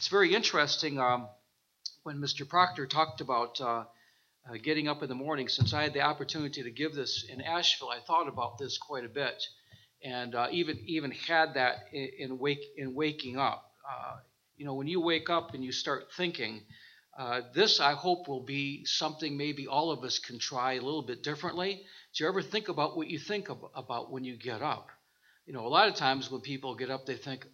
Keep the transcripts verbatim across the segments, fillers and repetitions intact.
it's very interesting um, when Mister Proctor talked about uh, uh, getting up in the morning. Since I had the opportunity to give this in Asheville, I thought about this quite a bit, and uh, even even had that in, in wake in waking up. Uh, you know, when you wake up and you start thinking, uh, this I hope will be something maybe all of us can try a little bit differently. Do you ever think about what you think of, about when you get up? You know, a lot of times when people get up, they think,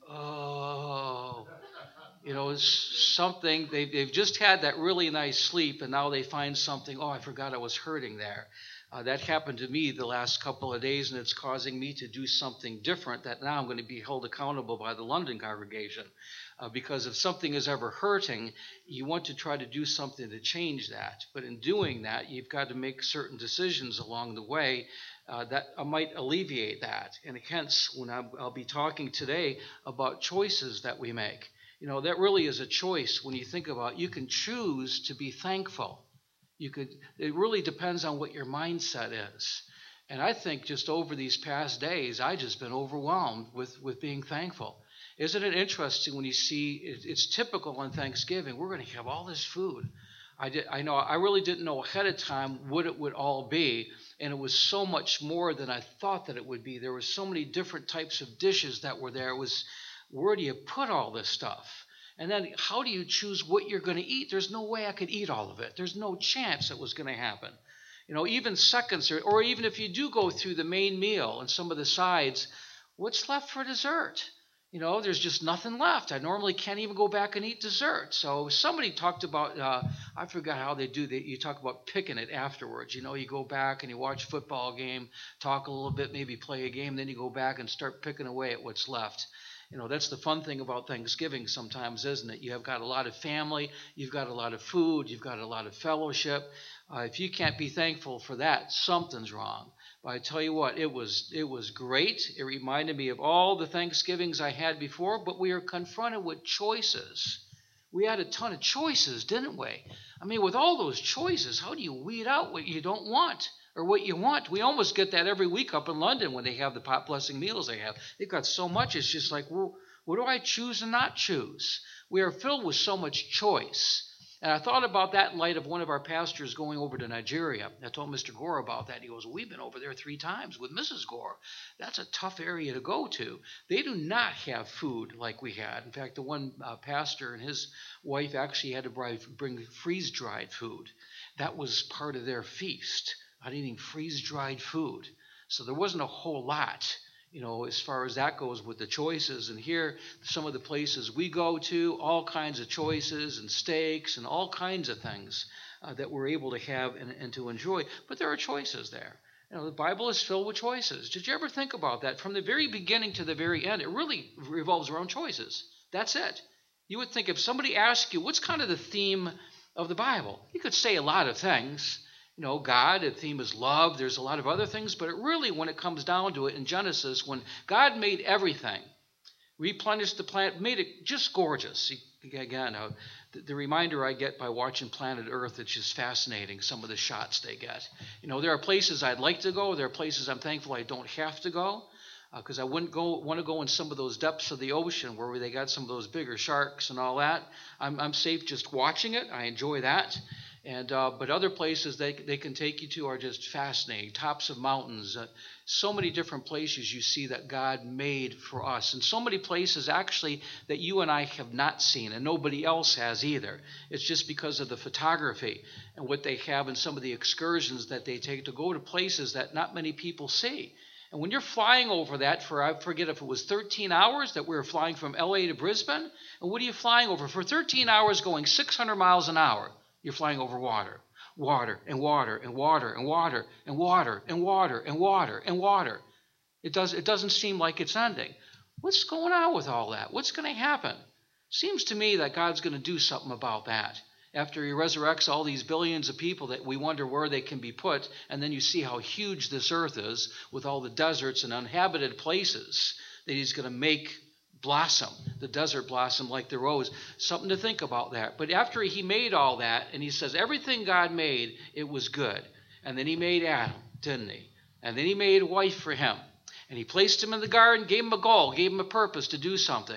oh, you know, it's something, they've, they've just had that really nice sleep, and now they find something, oh, I forgot I was hurting there. Uh, that happened to me the last couple of days, and it's causing me to do something different that now I'm going to be held accountable by the London congregation. Uh, because if something is ever hurting, you want to try to do something to change that. But in doing that, you've got to make certain decisions along the way uh, that might alleviate that. And hence, when I'll, I'll be talking today about choices that we make. You know, that really is a choice when you think about it. You can choose to be thankful. You could. It really depends on what your mindset is. And I think just over these past days, I've just been overwhelmed with, with being thankful. Isn't it interesting when you see, it, it's typical on Thanksgiving, we're going to have all this food. I, did, I know I really didn't know ahead of time what it would all be, and it was so much more than I thought that it would be. There were so many different types of dishes that were there. It was, where do you put all this stuff? And then how do you choose what you're going to eat? There's no way I could eat all of it. There's no chance it was going to happen. You know, even seconds, or, or even if you do go through the main meal and some of the sides, what's left for dessert? You know, there's just nothing left. I normally can't even go back and eat dessert. So somebody talked about, uh, I forgot how they do that. You talk about picking it afterwards. You know, you go back and you watch a football game, talk a little bit, maybe play a game, then you go back and start picking away at what's left. You know, that's the fun thing about Thanksgiving sometimes, isn't it? You have got a lot of family, you've got a lot of food, you've got a lot of fellowship. Uh, if you can't be thankful for that, something's wrong. But I tell you what, it was it was great. It reminded me of all the Thanksgivings I had before, but we are confronted with choices. We had a ton of choices, didn't we? I mean, with all those choices, how do you weed out what you don't want? Or what you want. We almost get that every week up in London when they have the pot blessing meals they have. They've got so much, it's just like, well, what do I choose and not choose? We are filled with so much choice. And I thought about that in light of one of our pastors going over to Nigeria. I told Mister Gore about that. He goes, we've been over there three times with Missus Gore. That's a tough area to go to. They do not have food like we had. In fact, the one uh, pastor and his wife actually had to bring freeze-dried food. That was part of their feast. On eating freeze-dried food. So there wasn't a whole lot, you know, as far as that goes with the choices. And here, some of the places we go to, all kinds of choices and steaks and all kinds of things uh, that we're able to have and, and to enjoy. But there are choices there. You know, the Bible is filled with choices. Did you ever think about that? From the very beginning to the very end, it really revolves around choices. That's it. You would think if somebody asked you, what's kind of the theme of the Bible? You could say a lot of things. You know, God, the theme is love. There's a lot of other things, but it really, when it comes down to it in Genesis, when God made everything, replenished the planet, made it just gorgeous. Again, uh, the, the reminder I get by watching Planet Earth, it's just fascinating, some of the shots they get. You know, there are places I'd like to go. There are places I'm thankful I don't have to go, because uh, I wouldn't go want to go in some of those depths of the ocean where they got some of those bigger sharks and all that. I'm, I'm safe just watching it. I enjoy that. And uh, but other places they they can take you to are just fascinating. Tops of mountains, uh, so many different places you see that God made for us, and so many places actually that you and I have not seen, and nobody else has either. It's just because of the photography and what they have and some of the excursions that they take to go to places that not many people see. And when you're flying over that for, I forget if it was thirteen hours that we were flying from L A to Brisbane, and what are you flying over? For thirteen hours going six hundred miles an hour. You're flying over water, water, and water, and water, and water, and water, and water, and water, and water. It does. It doesn't seem like it's ending. What's going on with all that? What's going to happen? Seems to me that God's going to do something about that. After he resurrects all these billions of people that we wonder where they can be put, and then you see how huge this earth is with all the deserts and uninhabited places that he's going to make blossom, the desert blossom like the rose. Something to think about that. But after he made all that, and he says everything God made, it was good. And then he made Adam, didn't he? And then he made a wife for him. And he placed him in the garden, gave him a goal, gave him a purpose to do something.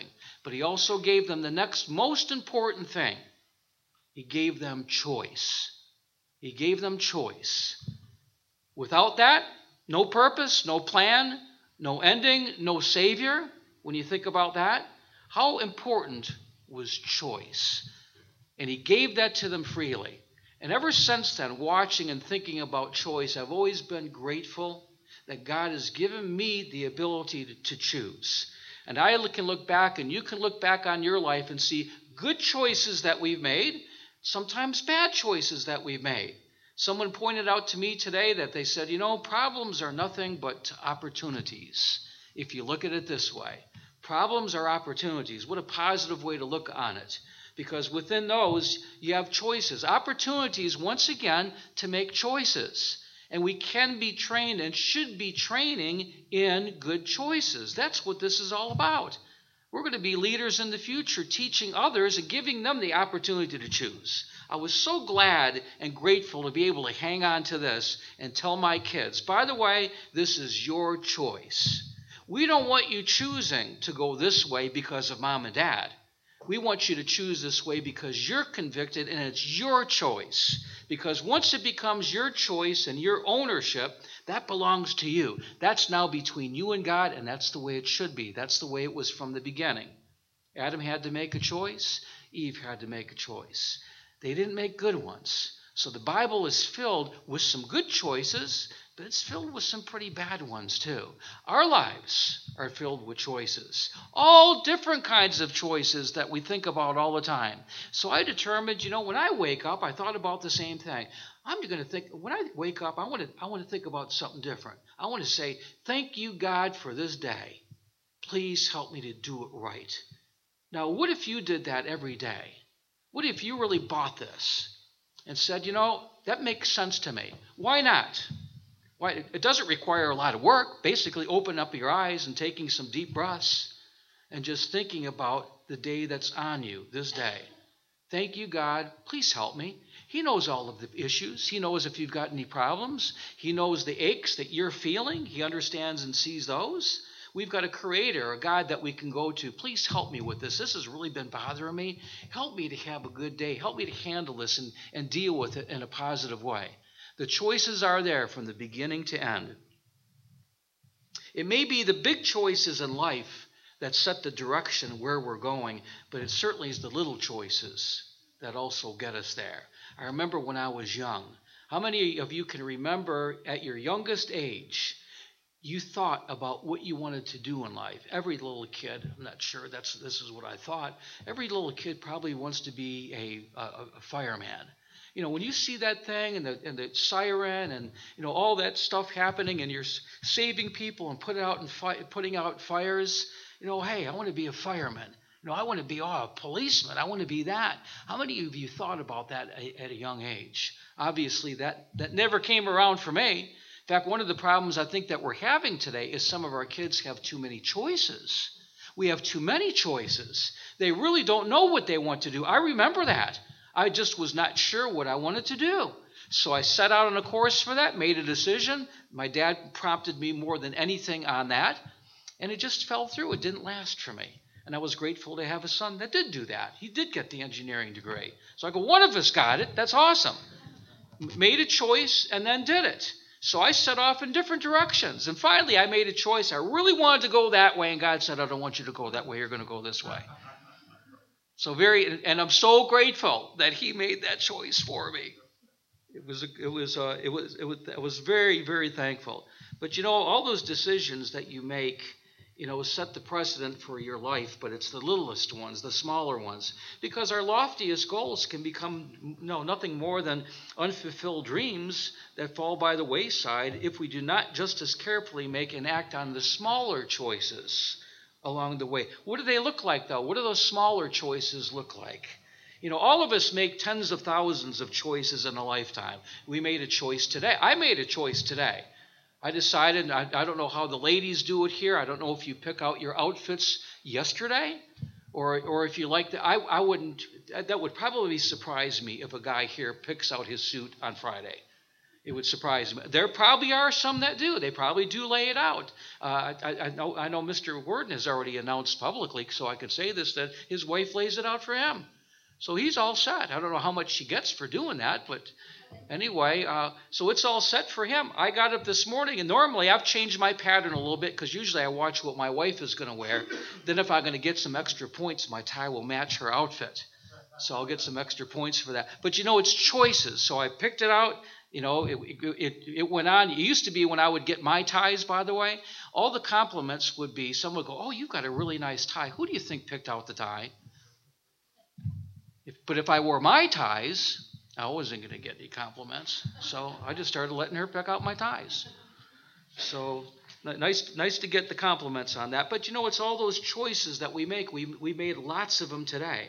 But he also gave them the next most important thing. He gave them choice. He gave them choice. Without that, no purpose, no plan, no ending, no Savior. When you think about that, how important was choice? And he gave that to them freely. And ever since then, watching and thinking about choice, I've always been grateful that God has given me the ability to, to choose. And I can look back, and you can look back on your life and see good choices that we've made, sometimes bad choices that we've made. Someone pointed out to me today that they said, you know, problems are nothing but opportunities. If you look at it this way, problems are opportunities. What a positive way to look on it. Because within those, you have choices. Opportunities, once again, to make choices. And we can be trained and should be training in good choices. That's what this is all about. We're going to be leaders in the future, teaching others and giving them the opportunity to choose. I was so glad and grateful to be able to hang on to this and tell my kids, by the way, this is your choice. We don't want you choosing to go this way because of mom and dad. We want you to choose this way because you're convicted and it's your choice. Because once it becomes your choice and your ownership, that belongs to you. That's now between you and God, and that's the way it should be. That's the way it was from the beginning. Adam had to make a choice. Eve had to make a choice. They didn't make good ones. So the Bible is filled with some good choices, but it's filled with some pretty bad ones too. Our lives are filled with choices. All different kinds of choices that we think about all the time. So I determined, you know, when I wake up, I thought about the same thing. I'm going to think, when I wake up, I want to, I want to think about something different. I want to say, thank you, God, for this day. Please help me to do it right. Now, what if you did that every day? What if you really bought this and said, you know, that makes sense to me. Why not? Why? It doesn't require a lot of work. Basically, open up your eyes and taking some deep breaths and just thinking about the day that's on you, this day. Thank you, God. Please help me. He knows all of the issues. He knows if you've got any problems. He knows the aches that you're feeling. He understands and sees those. We've got a creator, a God that we can go to. Please help me with this. This has really been bothering me. Help me to have a good day. Help me to handle this and, and deal with it in a positive way. The choices are there from the beginning to end. It may be the big choices in life that set the direction where we're going, but it certainly is the little choices that also get us there. I remember when I was young. How many of you can remember at your youngest age, you thought about what you wanted to do in life? Every little kid, I'm not sure that's this is what I thought, every little kid probably wants to be a, a, a fireman. You know, when you see that thing and the, and the siren and, you know, all that stuff happening and you're saving people and put out and fi- putting out fires, you know, hey, I want to be a fireman. You know, I want to be oh, a policeman. I want to be that. How many of you thought about that at a young age? Obviously, that, that never came around for me. In fact, one of the problems I think that we're having today is some of our kids have too many choices. We have too many choices. They really don't know what they want to do. I remember that. I just was not sure what I wanted to do. So I set out on a course for that, made a decision. My dad prompted me more than anything on that. And it just fell through. It didn't last for me. And I was grateful to have a son that did do that. He did get the engineering degree. So I go, one of us got it. That's awesome. Made a choice and then did it. So I set off in different directions. And finally, I made a choice. I really wanted to go that way. And God said, I don't want you to go that way. You're going to go this way. So very, and I'm so grateful that He made that choice for me. It was, it was, uh, it was, it was, I was very, very thankful. But you know, all those decisions that you make, you know, set the precedent for your life. But it's the littlest ones, the smaller ones, because our loftiest goals can become no nothing more than unfulfilled dreams that fall by the wayside if we do not just as carefully make and act on the smaller choices along the way. What do they look like, though? What do those smaller choices look like? You know, all of us make tens of thousands of choices in a lifetime. We made a choice today. I made a choice today. I decided, I, I don't know how the ladies do it here. I don't know if you pick out your outfits yesterday or or if you like that. I, I wouldn't, that would probably surprise me if a guy here picks out his suit on Friday. It would surprise me. There probably are some that do. They probably do lay it out. Uh, I, I know I know Mister Worden has already announced publicly, so I can say this, that his wife lays it out for him. So he's all set. I don't know how much she gets for doing that, but anyway, uh, so it's all set for him. I got up this morning, and normally I've changed my pattern a little bit because usually I watch what my wife is going to wear. Then if I'm going to get some extra points, my tie will match her outfit. So I'll get some extra points for that. But, you know, it's choices. So I picked it out. You know, it, it it went on. It used to be when I would get my ties, by the way, all the compliments would be, someone would go, oh, you've got a really nice tie. Who do you think picked out the tie? If, but if I wore my ties, I wasn't going to get any compliments. So I just started letting her pick out my ties. So nice nice to get the compliments on that. But, you know, it's all those choices that we make. We we made lots of them today.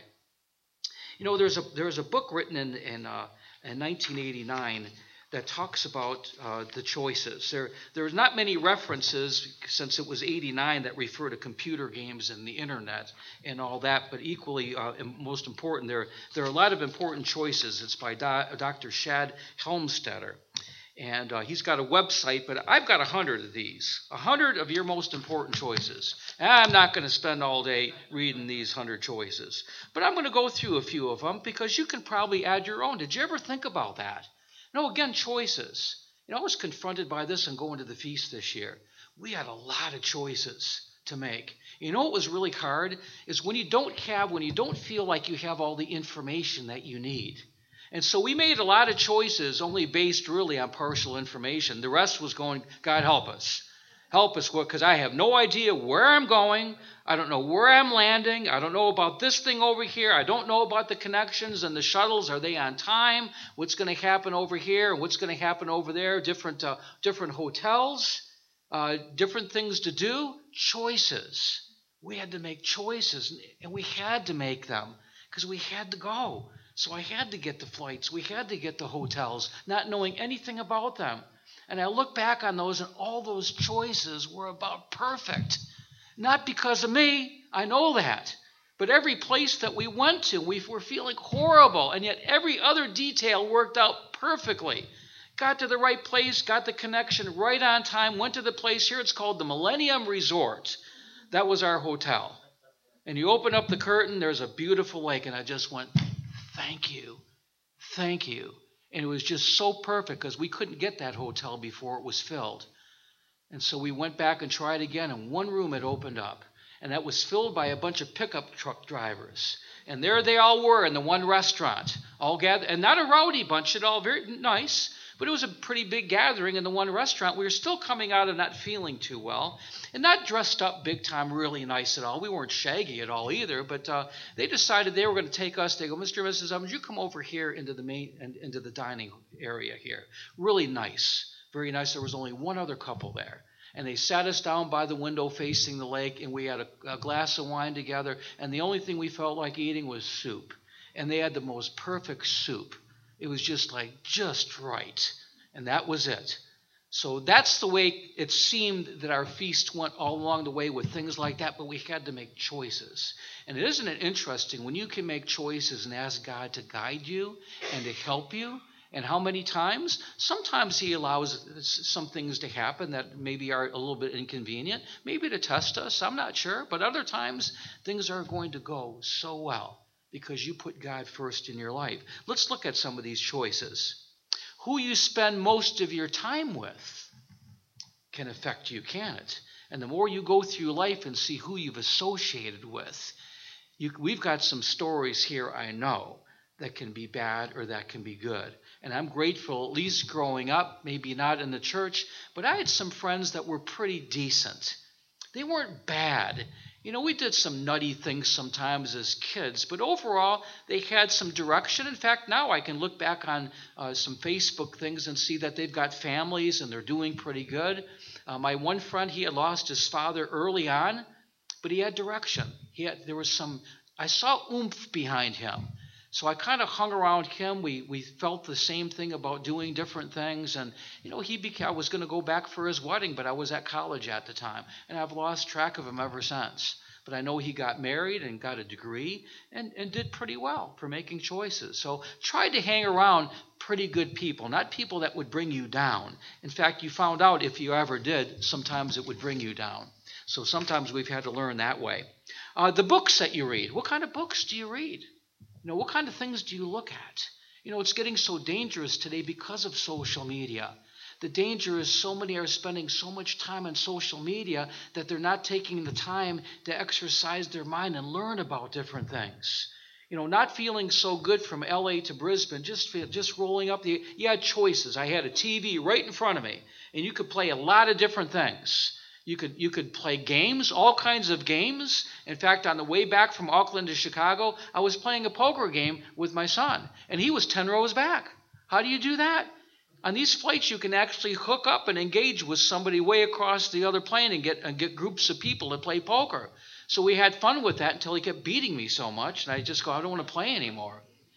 You know, there's a there's a book written in in, uh, in nineteen eighty-nine that talks about uh, the choices. There there's not many references, since it was eighty-nine, that refer to computer games and the internet and all that. But equally, uh, most important, there there are a lot of important choices. It's by Do- Doctor Shad Helmstetter. And uh, he's got a website, but I've got a hundred of these, a hundred of your most important choices. And I'm not going to spend all day reading these hundred choices, but I'm going to go through a few of them because you can probably add your own. Did you ever think about that? No, again, choices. You know, I was confronted by this and going to the feast this year. We had a lot of choices to make. You know what was really hard is when you don't have, when you don't feel like you have all the information that you need. And so we made a lot of choices only based really on partial information. The rest was going, God help us. Help us, because I have no idea where I'm going. I don't know where I'm landing. I don't know about this thing over here. I don't know about the connections and the shuttles. Are they on time? What's going to happen over here and what's going to happen over there? Different, uh, different hotels, uh, different things to do. Choices. We had to make choices, and we had to make them because we had to go. So I had to get the flights. We had to get the hotels, not knowing anything about them. And I look back on those, and all those choices were about perfect. Not because of me. I know that. But every place that we went to, we were feeling horrible. And yet every other detail worked out perfectly. Got to the right place, got the connection right on time, went to the place here. It's called the Millennium Resort. That was our hotel. And you open up the curtain, there's a beautiful lake. And I just went, thank you. Thank you. And it was just so perfect because we couldn't get that hotel before it was filled. And so we went back and tried again, and one room had opened up. And that was filled by a bunch of pickup truck drivers. And there they all were in the one restaurant, all gathered. And not a rowdy bunch at all, very nice. But it was a pretty big gathering in the one restaurant. We were still coming out of not feeling too well and not dressed up big time, really nice at all. We weren't shaggy at all either, but uh, they decided they were going to take us. They go, Mister and Missus Evans, you come over here into the main and into the dining area here. Really nice, very nice. There was only one other couple there. And they sat us down by the window facing the lake, and we had a, a glass of wine together, and the only thing we felt like eating was soup. And they had the most perfect soup. It was just like, just right. And that was it. So that's the way it seemed that our feast went all along the way with things like that, but we had to make choices. And isn't it interesting when you can make choices and ask God to guide you and to help you? And how many times? Sometimes he allows some things to happen that maybe are a little bit inconvenient, maybe to test us, I'm not sure. But other times, things are going to go so well because you put God first in your life. Let's look at some of these choices. Who you spend most of your time with can affect you, can't it? And the more you go through life and see who you've associated with, you, we've got some stories here, I know, that can be bad or that can be good. And I'm grateful, at least growing up, maybe not in the church, but I had some friends that were pretty decent. They weren't bad. You know, we did some nutty things sometimes as kids, but overall, they had some direction. In fact, now I can look back on uh, some Facebook things and see that they've got families and they're doing pretty good. Uh, my one friend, he had lost his father early on, but he had direction. He had, there was some, I saw oomph behind him. So I kind of hung around him. We we felt the same thing about doing different things. And, you know, he became, I was going to go back for his wedding, but I was at college at the time. And I've lost track of him ever since. But I know he got married and got a degree and, and did pretty well for making choices. So tried to hang around pretty good people, not people that would bring you down. In fact, you found out if you ever did, sometimes it would bring you down. So sometimes we've had to learn that way. Uh, the books that you read, what kind of books do you read? You know, what kind of things do you look at? You know, it's getting so dangerous today because of social media. The danger is so many are spending so much time on social media that they're not taking the time to exercise their mind and learn about different things. You know, not feeling so good from L A to Brisbane, just just rolling up the, you had choices. I had a T V right in front of me, and you could play a lot of different things. You could you could play games, all kinds of games. In fact, on the way back from Auckland to Chicago, I was playing a poker game with my son, and he was ten rows back. How do you do that? On these flights, you can actually hook up and engage with somebody way across the other plane and get and get groups of people to play poker. So we had fun with that until he kept beating me so much, and I just go, I don't want to play anymore.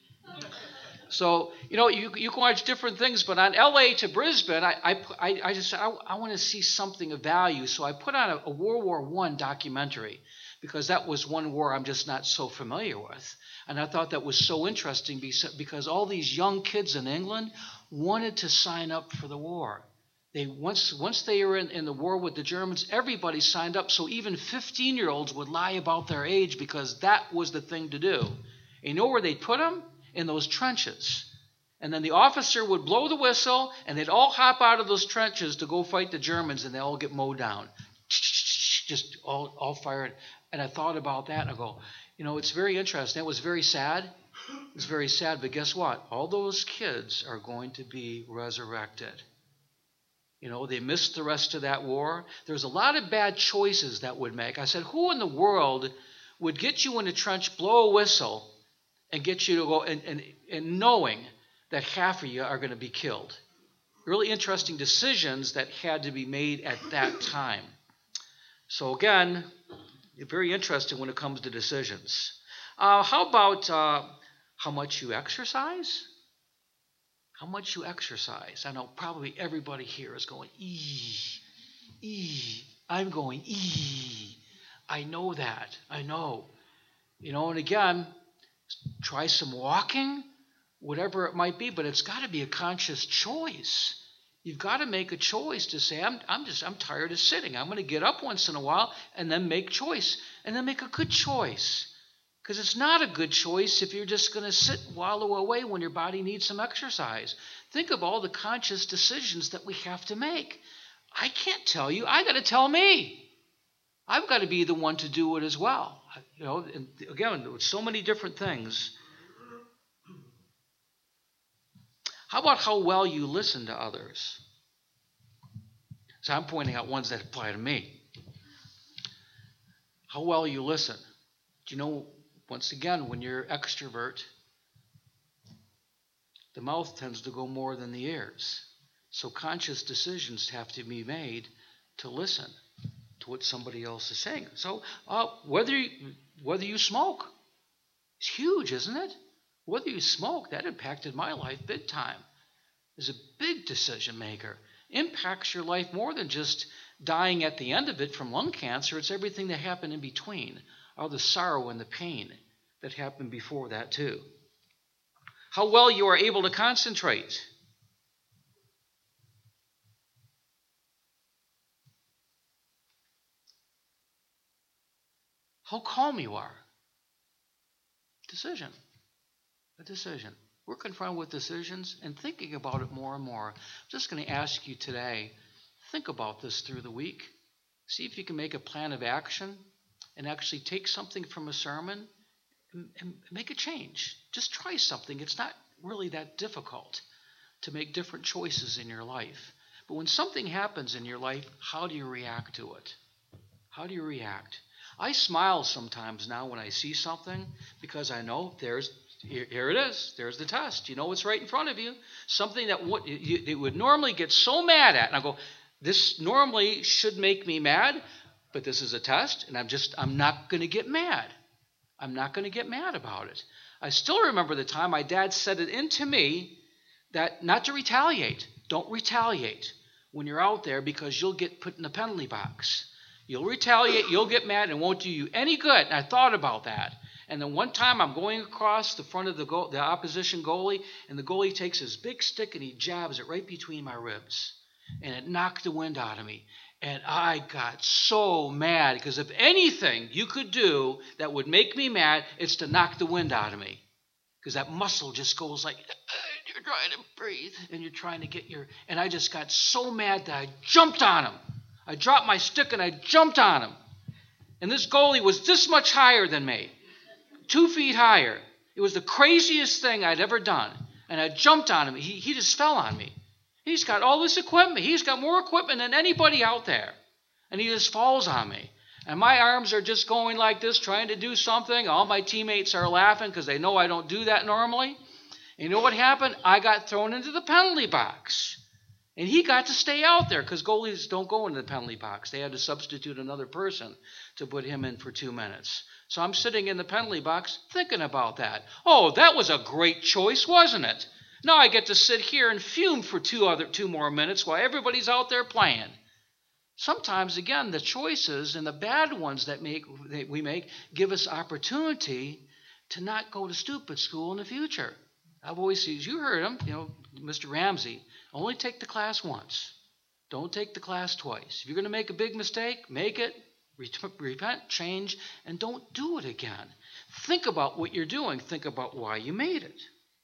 So, you know, you you can watch different things, but on L A to Brisbane, I I, I just said, I, I want to see something of value. So I put on a, a World War One documentary because that was one war I'm just not so familiar with. And I thought that was so interesting because all these young kids in England wanted to sign up for the war. They once once they were in, in the war with the Germans, everybody signed up. So even fifteen-year-olds would lie about their age because that was the thing to do. And you know where they'd put them? In those trenches. And then the officer would blow the whistle, and they'd all hop out of those trenches to go fight the Germans, and they all get mowed down. Just all, all fired. And I thought about that, and I go, you know, it's very interesting. It was very sad. It's very sad, but guess what? All those kids are going to be resurrected. You know, they missed the rest of that war. There's a lot of bad choices that would make. I said, who in the world would get you in a trench, blow a whistle, and get you to go, and, and, and knowing that half of you are going to be killed? Really interesting decisions that had to be made at that time. So again, very interesting when it comes to decisions. Uh, how about uh, how much you exercise? How much you exercise. I know probably everybody here is going, ee, ee. I'm going, ee. I know that. I know. You know, and again, try some walking, whatever it might be, but it's got to be a conscious choice. You've got to make a choice to say, I'm, I'm just, I'm tired of sitting. I'm going to get up once in a while and then make choice, and then make a good choice. Because it's not a good choice if you're just going to sit and wallow away when your body needs some exercise. Think of all the conscious decisions that we have to make. I can't tell you. I got to tell me. I've got to be the one to do it as well. You know, and again, with so many different things. How about how well you listen to others? So I'm pointing out ones that apply to me. How well you listen. Do you know, once again, when you're extrovert, the mouth tends to go more than the ears. So conscious decisions have to be made to listen to what somebody else is saying. So uh, whether you, whether you smoke, it's huge, isn't it? Whether you smoke, that impacted my life big time. It's a big decision maker. Impacts your life more than just dying at the end of it from lung cancer. It's everything that happened in between, all the sorrow and the pain that happened before that too. How well you are able to concentrate. How calm you are. Decision. A decision. We're confronted with decisions and thinking about it more and more. I'm just going to ask you today, think about this through the week. See if you can make a plan of action and actually take something from a sermon and, and make a change. Just try something. It's not really that difficult to make different choices in your life. But when something happens in your life, how do you react to it? How do you react? I smile sometimes now when I see something because I know there's here, here it is. There's the test. You know it's right in front of you. Something that would, you, you would normally get so mad at. And I go, this normally should make me mad, but this is a test, and I'm just I'm not going to get mad. I'm not going to get mad about it. I still remember the time my dad said it into me that not to retaliate. Don't retaliate when you're out there because you'll get put in the penalty box. You'll retaliate, you'll get mad, and it won't do you any good. And I thought about that. And then one time I'm going across the front of the goal, the opposition goalie, and the goalie takes his big stick and he jabs it right between my ribs. And it knocked the wind out of me. And I got so mad, because if anything you could do that would make me mad, it's to knock the wind out of me. Because that muscle just goes like, you're trying to breathe, and you're trying to get your... And I just got so mad that I jumped on him. I dropped my stick and I jumped on him. And this goalie was this much higher than me. Two feet higher. It was the craziest thing I'd ever done. And I jumped on him. He, he just fell on me. He's got all this equipment. He's got more equipment than anybody out there. And he just falls on me. And my arms are just going like this, trying to do something. All my teammates are laughing because they know I don't do that normally. And you know what happened? I got thrown into the penalty box. And he got to stay out there because goalies don't go into the penalty box. They had to substitute another person to put him in for two minutes. So I'm sitting in the penalty box thinking about that. Oh, that was a great choice, wasn't it? Now I get to sit here and fume for two other two more minutes while everybody's out there playing. Sometimes, again, the choices and the bad ones that make that we make give us opportunity to not go to stupid school in the future. I've always seen, you heard him, you know, Mister Ramsey, only take the class once. Don't take the class twice. If you're going to make a big mistake, make it, repent, change, and don't do it again. Think about what you're doing. Think about why you made it.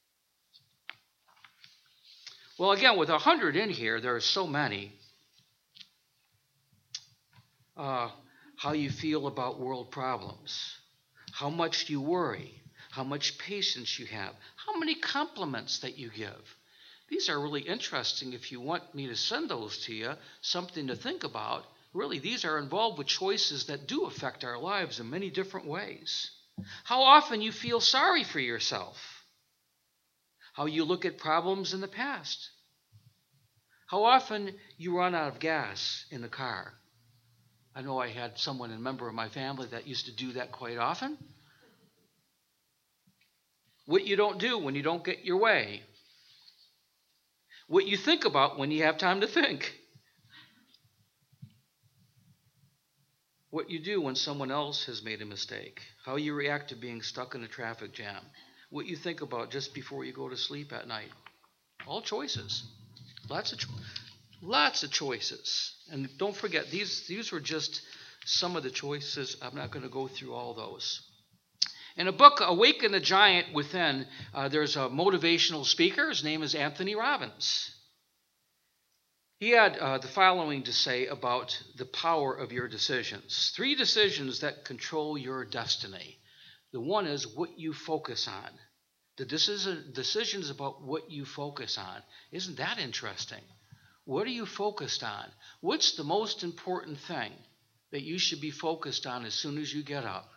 Well, again, with a hundred in here, there are so many. Uh, how you feel about world problems. How much you worry. How much patience you have. How many compliments that you give. These are really interesting if you want me to send those to you, something to think about. Really, these are involved with choices that do affect our lives in many different ways. How often you feel sorry for yourself. How you look at problems in the past. How often you run out of gas in the car. I know I had someone, a member of my family, that used to do that quite often. What you don't do when you don't get your way. What you think about when you have time to think. What you do when someone else has made a mistake. How you react to being stuck in a traffic jam. What you think about just before you go to sleep at night. All choices. Lots of, cho- lots of choices. And don't forget, these, these were just some of the choices. I'm not going to go through all those. In a book, Awaken the Giant Within, uh, there's a motivational speaker. His name is Anthony Robbins. He had uh, the following to say about the power of your decisions. Three decisions that control your destiny. The one is what you focus on. The decision, decisions about what you focus on. Isn't that interesting? What are you focused on? What's the most important thing that you should be focused on as soon as you get up?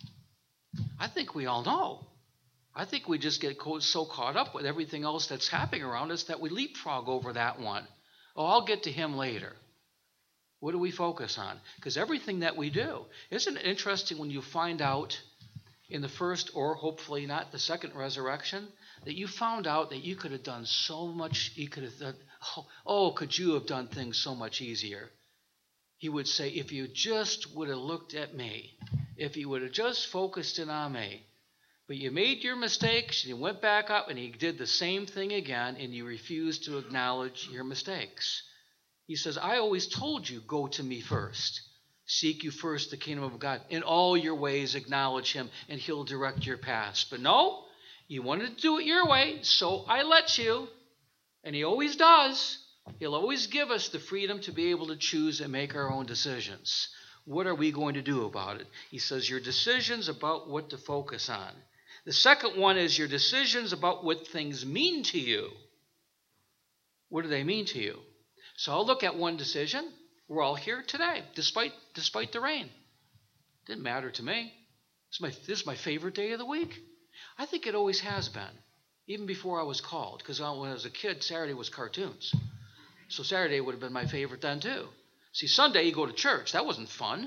I think we all know. I think we just get so caught up with everything else that's happening around us that we leapfrog over that one. Oh, I'll get to him later. What do we focus on? Because everything that we do, isn't it interesting when you find out in the first, or hopefully not the second resurrection, that you found out that you could have done so much, you could have done, oh, oh, could you have done things so much easier? He would say, if you just would have looked at me, if you would have just focused in on me, but you made your mistakes, and you went back up, and he did the same thing again, and you refused to acknowledge your mistakes. He says, I always told you, go to me first. Seek you first the kingdom of God. In all your ways, acknowledge him, and he'll direct your paths. But no, you wanted to do it your way, so I let you. And he always does. He'll always give us the freedom to be able to choose and make our own decisions. What are we going to do about it? He says your decisions about what to focus on. The second one is your decisions about what things mean to you. What do they mean to you? So I'll look at one decision. We're all here today, despite despite the rain. Didn't matter to me. This is my, this is my favorite day of the week. I think it always has been, even before I was called, because when I was a kid, Saturday was cartoons. So Saturday would have been my favorite then too. See, Sunday you go to church. That wasn't fun.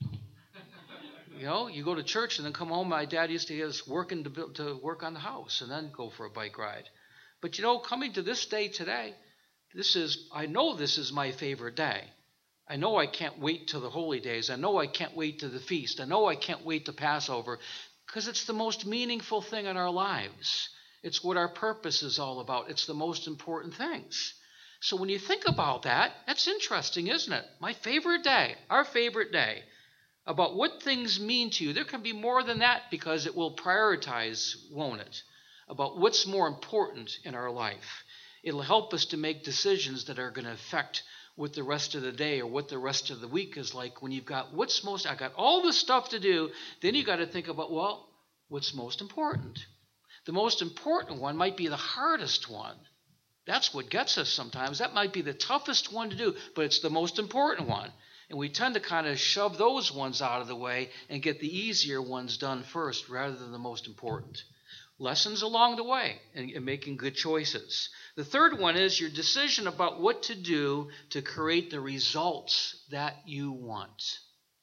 You know, you go to church and then come home. My dad used to get us working to, to work on the house and then go for a bike ride. But you know, coming to this day today, this is, I know this is my favorite day. I know I can't wait till the holy days. I know I can't wait to the feast. I know I can't wait to Passover. Because it's the most meaningful thing in our lives. It's what our purpose is all about. It's the most important things. So when you think about that, that's interesting, isn't it? My favorite day, our favorite day, about what things mean to you. There can be more than that because it will prioritize, won't it? About what's more important in our life. It'll help us to make decisions that are going to affect what the rest of the day or what the rest of the week is like when you've got what's most, I got all this stuff to do, then you got to think about, well, what's most important? The most important one might be the hardest one. That's what gets us sometimes. That might be the toughest one to do, but it's the most important one. And we tend to kind of shove those ones out of the way and get the easier ones done first rather than the most important. Lessons along the way and, and making good choices. The third one is your decision about what to do to create the results that you want.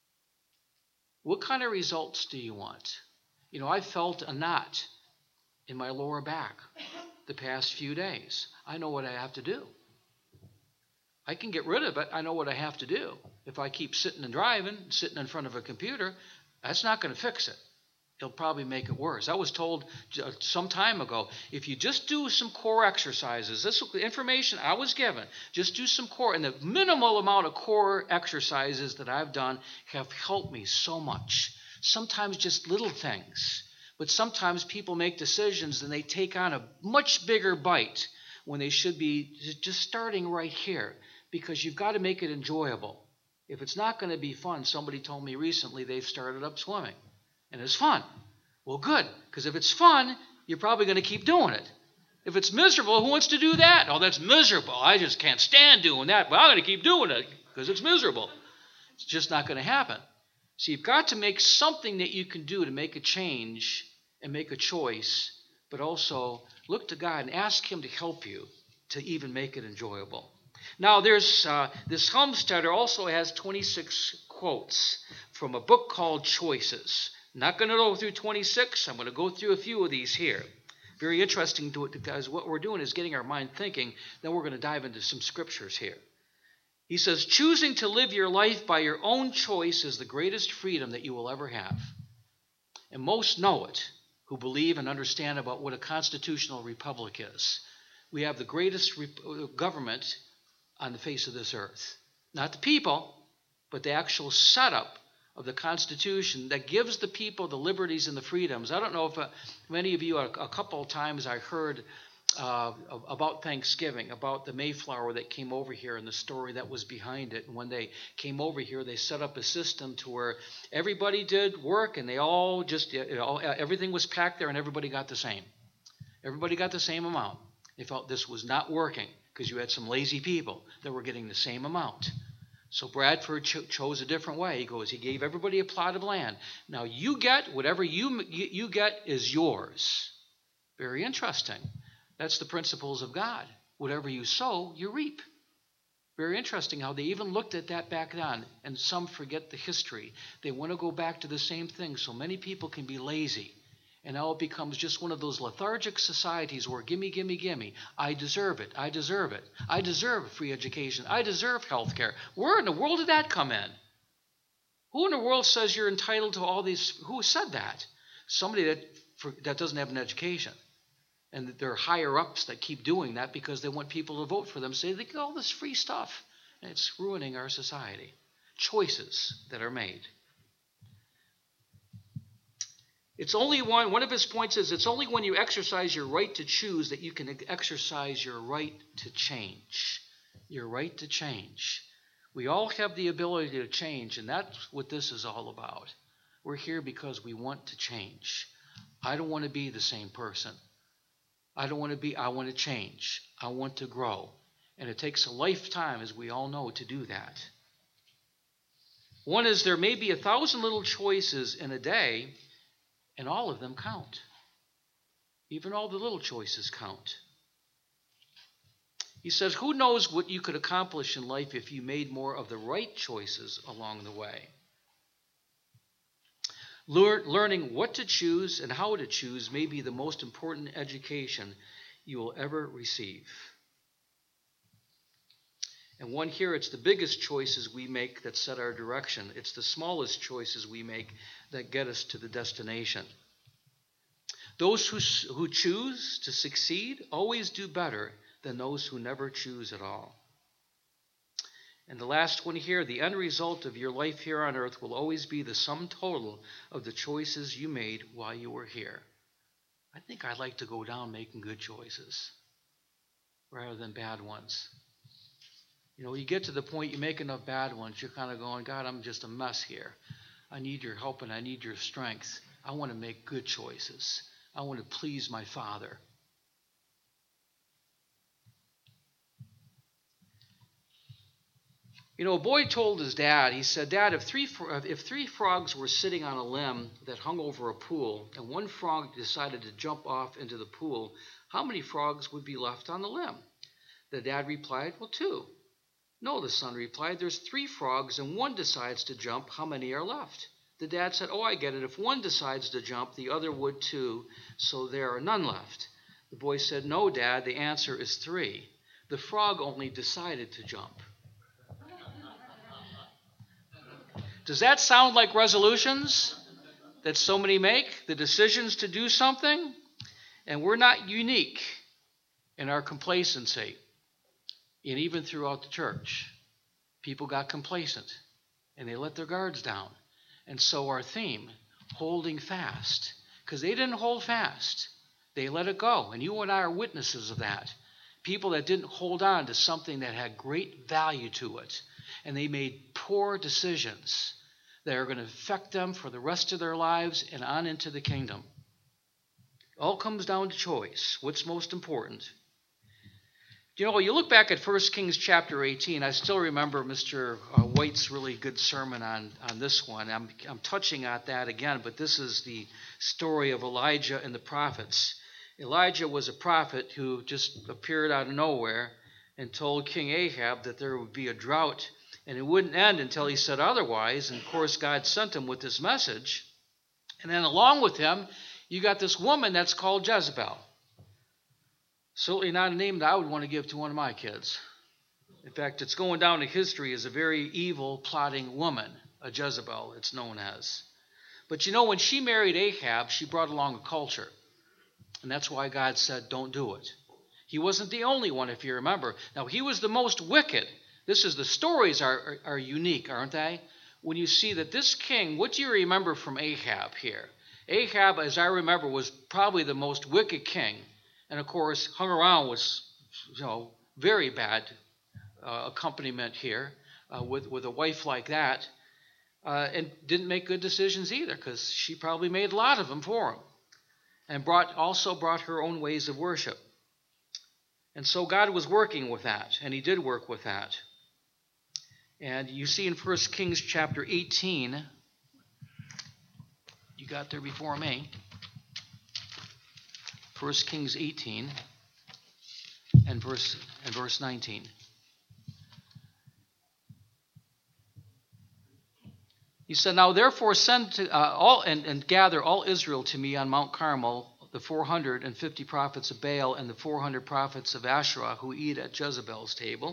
What kind of results do you want? You know, I felt a knot in my lower back the past few days. I know what I have to do. I can get rid of it. I know what I have to do. If I keep sitting and driving, sitting in front of a computer, that's not going to fix it. It'll probably make it worse. I was told some time ago, if you just do some core exercises, this is the information I was given, just do some core, and the minimal amount of core exercises that I've done have helped me so much. Sometimes just little things, but sometimes people make decisions and they take on a much bigger bite when they should be just starting right here, because you've got to make it enjoyable. If it's not going to be fun, somebody told me recently they've started up swimming. And it's fun. Well, good, because if it's fun, you're probably going to keep doing it. If it's miserable, who wants to do that? Oh, that's miserable. I just can't stand doing that, but I'm going to keep doing it because it's miserable. It's just not going to happen. So you've got to make something that you can do to make a change and make a choice, but also look to God and ask Him to help you to even make it enjoyable. Now, there's uh, this Homesteader also has twenty-six quotes from a book called Choices. Not going to go through twenty-six. I'm going to go through a few of these here. Very interesting to it because what we're doing is getting our mind thinking. Then we're going to dive into some scriptures here. He says, choosing to live your life by your own choice is the greatest freedom that you will ever have. And most know it who believe and understand about what a constitutional republic is. We have the greatest rep- government on the face of this earth. Not the people, but the actual setup of the Constitution that gives the people the liberties and the freedoms. I don't know if uh, many of you, a, a couple of times I heard uh, about Thanksgiving, about the Mayflower that came over here and the story that was behind it. And when they came over here, they set up a system to where everybody did work and they all just, you know, everything was packed there and everybody got the same. Everybody got the same amount. They felt this was not working because you had some lazy people that were getting the same amount. So Bradford cho- chose a different way. He goes, he gave everybody a plot of land. Now you get, whatever you, you, you get is yours. Very interesting. That's the principles of God. Whatever you sow, you reap. Very interesting how they even looked at that back then, and some forget the history. They want to go back to the same thing so many people can be lazy. And now it becomes just one of those lethargic societies where gimme, gimme, gimme. I deserve it. I deserve it. I deserve free education. I deserve health care. Where in the world did that come in? Who in the world says you're entitled to all these? Who said that? Somebody that for, that doesn't have an education. And there are higher ups that keep doing that because they want people to vote for them. Say they get all this free stuff. And it's ruining our society. Choices that are made. It's only one, one of his points is it's only when you exercise your right to choose that you can exercise your right to change. Your right to change. We all have the ability to change, and that's what this is all about. We're here because we want to change. I don't want to be the same person. I don't want to be, I want to change. I want to grow. And it takes a lifetime, as we all know, to do that. One is there may be a thousand little choices in a day, and all of them count. Even all the little choices count. He says, who knows what you could accomplish in life if you made more of the right choices along the way? Lear- learning what to choose and how to choose may be the most important education you will ever receive. And one here, it's the biggest choices we make that set our direction. It's the smallest choices we make that get us to the destination. Those who, who choose to succeed always do better than those who never choose at all. And the last one here, the end result of your life here on earth will always be the sum total of the choices you made while you were here. I think I'd like to go down making good choices rather than bad ones. You know, you get to the point you make enough bad ones, you're kind of going, God, I'm just a mess here. I need your help and I need your strength. I want to make good choices. I want to please my Father. You know, a boy told his dad, he said, Dad, if three, if three frogs were sitting on a limb that hung over a pool, and one frog decided to jump off into the pool, how many frogs would be left on the limb? The dad replied, well, two. No, the son replied, there's three frogs, and one decides to jump. How many are left? The dad said, oh, I get it. If one decides to jump, the other would too, so there are none left. The boy said, no, Dad, the answer is three. The frog only decided to jump. Does that sound like resolutions that so many make? The decisions to do something? And we're not unique in our complacency. And even throughout the church, people got complacent and they let their guards down. And so our theme, holding fast, because they didn't hold fast. They let it go. And you and I are witnesses of that. People that didn't hold on to something that had great value to it. And they made poor decisions that are going to affect them for the rest of their lives and on into the kingdom. It all comes down to choice. What's most important? You know, you look back at First Kings chapter eighteen, I still remember Mister White's really good sermon on, on this one. I'm, I'm touching on that again, but this is the story of Elijah and the prophets. Elijah was a prophet who just appeared out of nowhere and told King Ahab that there would be a drought and it wouldn't end until he said otherwise. And, of course, God sent him with this message. And then along with him, you got this woman that's called Jezebel. Certainly not a name that I would want to give to one of my kids. In fact, it's going down in history as a very evil, plotting woman, a Jezebel, it's known as. But you know, when she married Ahab, she brought along a culture. And that's why God said, don't do it. He wasn't the only one, if you remember. Now, he was the most wicked. This is the stories are, are, are unique, aren't they? When you see that this king, what do you remember from Ahab here? Ahab, as I remember, was probably the most wicked king. And, of course, hung around with, you know, very bad uh, accompaniment here uh, with, with a wife like that. Uh, and didn't make good decisions either, because she probably made a lot of them for him. And brought also brought her own ways of worship. And so God was working with that, and he did work with that. And you see in First Kings chapter eighteen, you got there before me, First Kings eighteen and verse, and verse nineteen. He said, now therefore send to uh, all and, and gather all Israel to me on Mount Carmel, the four hundred fifty prophets of Baal and the four hundred prophets of Asherah who eat at Jezebel's table.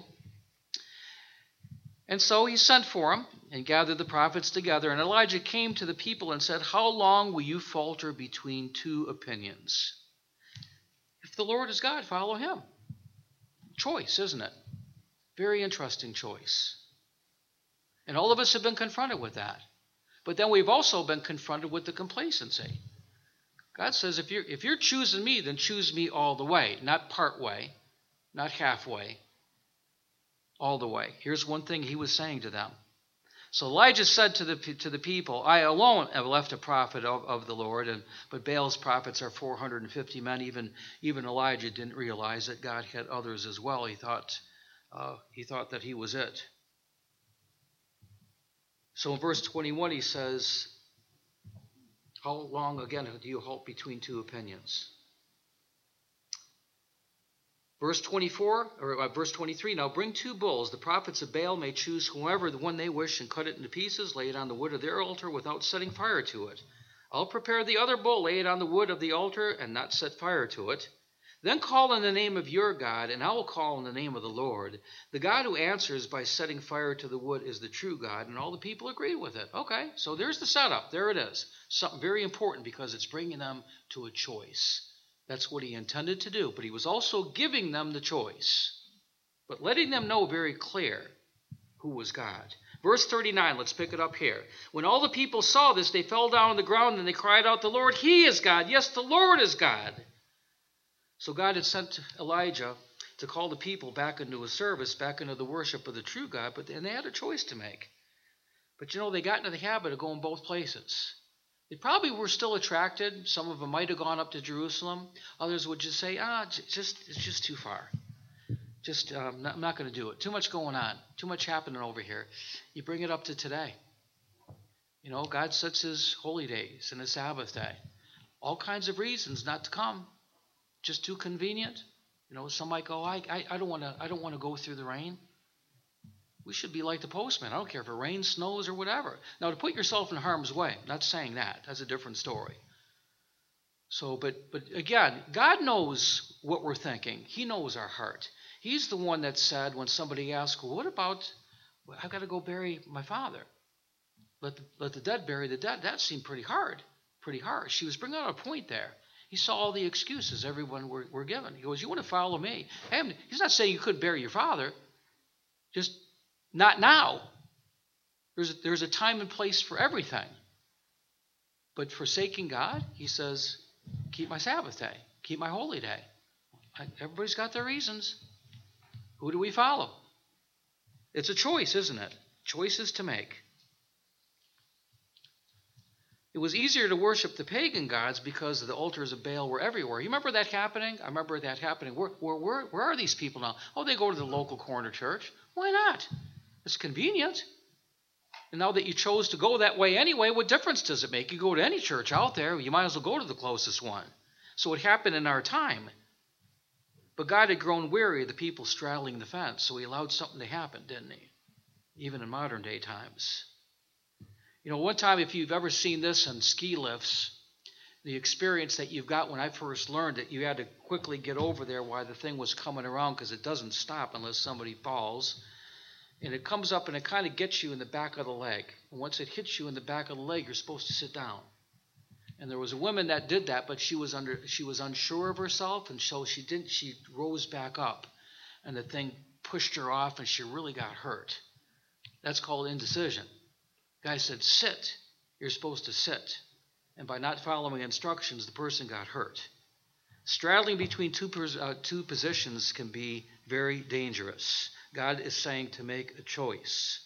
And so he sent for them and gathered the prophets together. And Elijah came to the people and said, how long will you falter between two opinions? If the Lord is God, follow him. Choice, isn't it? Very interesting choice. And all of us have been confronted with that. But then we've also been confronted with the complacency. God says, if you're, if you're choosing me, then choose me all the way, not part way, not halfway, all the way. Here's one thing he was saying to them. So Elijah said to the to the people, I alone have left a prophet of, of the Lord, and but Baal's prophets are four hundred fifty men. Even, even Elijah didn't realize that God had others as well. He thought, uh, he thought that he was it. So in verse twenty-one he says, how long again do you halt between two opinions? Verse twenty-four, or uh, verse twenty-three, now bring two bulls. The prophets of Baal may choose whoever the one they wish and cut it into pieces, lay it on the wood of their altar without setting fire to it. I'll prepare the other bull, lay it on the wood of the altar and not set fire to it. Then call on the name of your God, and I will call on the name of the Lord. The God who answers by setting fire to the wood is the true God, and all the people agreed with it. Okay, so there's the setup. There it is. Something very important because it's bringing them to a choice. That's what he intended to do, but he was also giving them the choice, but letting them know very clear who was God. Verse thirty-nine, let's pick it up here. When all the people saw this, they fell down on the ground and they cried out, the Lord, he is God. Yes, the Lord is God. So God had sent Elijah to call the people back into his service, back into the worship of the true God, but and they had a choice to make. But you know, they got into the habit of going both places. They probably were still attracted. Some of them might have gone up to Jerusalem. Others would just say, ah, just it's just too far. Just, um, not, I'm not going to do it. Too much going on. Too much happening over here. You bring it up to today. You know, God sets his holy days and his Sabbath day. All kinds of reasons not to come. Just too convenient. You know, some might go, I, I, I don't want to I don't want to go through the rain. We should be like the postman. I don't care if it rains, snows, or whatever. Now, to put yourself in harm's way, I'm not saying that. That's a different story. So, but but again, God knows what we're thinking. He knows our heart. He's the one that said when somebody asked, well, what about, well, I've got to go bury my father. Let the, let the dead bury the dead. That seemed pretty hard, pretty harsh. She was bringing out a point there. He saw all the excuses everyone were, were given. He goes, you want to follow me? Hey, he's not saying you couldn't bury your father. Just not now. There's a, there's a time and place for everything. But forsaking God, he says, keep my Sabbath day. Keep my holy day. I, everybody's got their reasons. Who do we follow? It's a choice, isn't it? Choices to make. It was easier to worship the pagan gods because the altars of Baal were everywhere. You remember that happening? I remember that happening. Where, where, where, where are these people now? Oh, they go to the local corner church. Why not? It's convenient. And now that you chose to go that way anyway, what difference does it make? You go to any church out there, you might as well go to the closest one. So it happened in our time. But God had grown weary of the people straddling the fence, so he allowed something to happen, didn't he? Even in modern day times. You know, one time, if you've ever seen this on ski lifts, the experience that you've got when I first learned it, you had to quickly get over there while the thing was coming around because it doesn't stop unless somebody falls. And it comes up and it kind of gets you in the back of the leg. And once it hits you in the back of the leg, you're supposed to sit down. And there was a woman that did that, but she was under she was unsure of herself, and so she didn't. She rose back up, and the thing pushed her off, and she really got hurt. That's called indecision. The guy said, "Sit." You're supposed to sit, and by not following instructions, the person got hurt. Straddling between two uh, two positions can be very dangerous. God is saying to make a choice.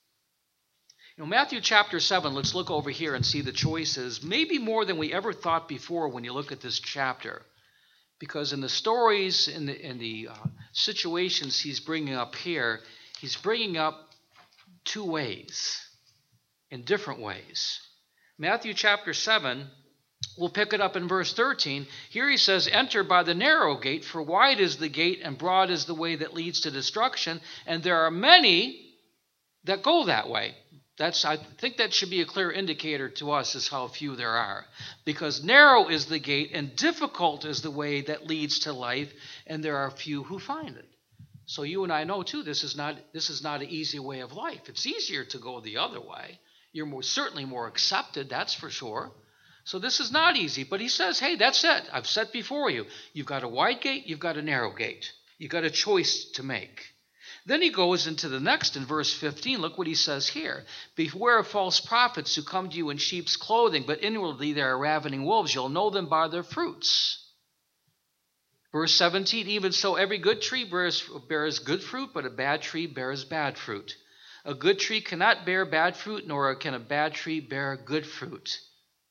You know, Matthew chapter seven, let's look over here and see the choices, maybe more than we ever thought before when you look at this chapter. Because in the stories, in the, in the uh, situations he's bringing up here, he's bringing up two ways, in different ways. Matthew chapter seven, we'll pick it up in verse thirteen. Here he says, enter by the narrow gate, for wide is the gate and broad is the way that leads to destruction, and there are many that go that way. That's, I think that should be a clear indicator to us as how few there are. Because narrow is the gate and difficult is the way that leads to life, and there are few who find it. So you and I know too, this is not this is not an easy way of life. It's easier to go the other way. You're more certainly more accepted, that's for sure. So this is not easy, but he says, hey, that's it. I've set before you. You've got a wide gate, you've got a narrow gate. You've got a choice to make. Then he goes into the next in verse fifteen. Look what he says here. Beware of false prophets who come to you in sheep's clothing, but inwardly they are ravening wolves. You'll know them by their fruits. Verse seventeen, even so every good tree bears, bears good fruit, but a bad tree bears bad fruit. A good tree cannot bear bad fruit, nor can a bad tree bear good fruit.